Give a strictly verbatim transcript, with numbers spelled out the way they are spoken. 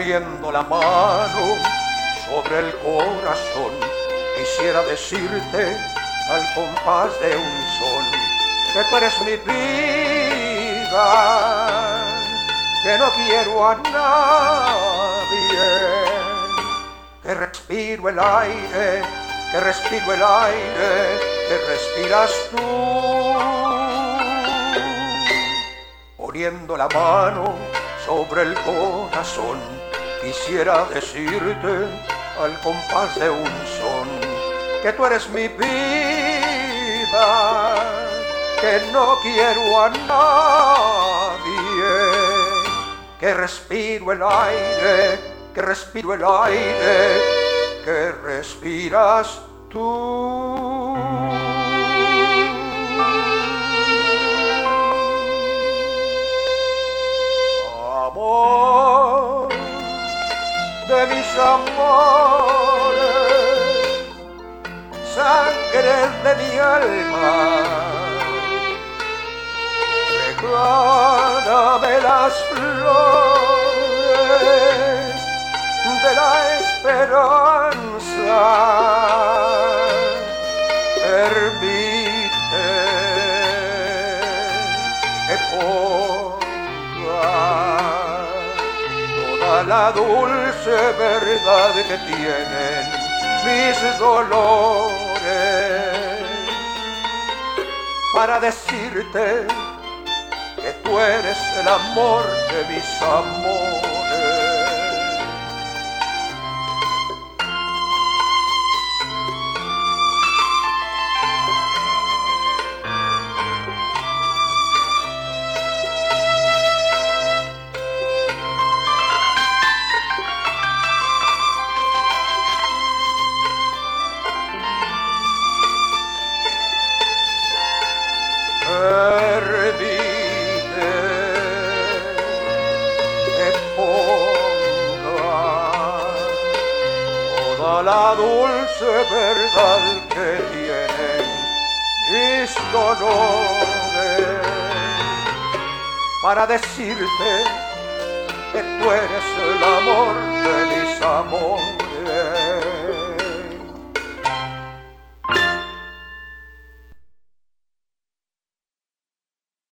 poniendo la mano sobre el corazón, quisiera decirte al compás de un son que tú eres mi vida, que no quiero a nadie, que respiro el aire, que respiro el aire, que respiras tú, poniendo la mano sobre el corazón, quisiera decirte al compás de un son que tú eres mi vida, que no quiero a nadie, que respiro el aire, que respiro el aire, que respiras tú. Amor de mis amores, sangre de mi alma, regálame las flores de la esperanza, permite que ponga toda la dulce verdad que tienen mis dolores para decirte que tú eres el amor de mis amores. Permite que ponga toda la dulce verdad que tienen mis dolores para decirte que tú eres el amor de mis amores.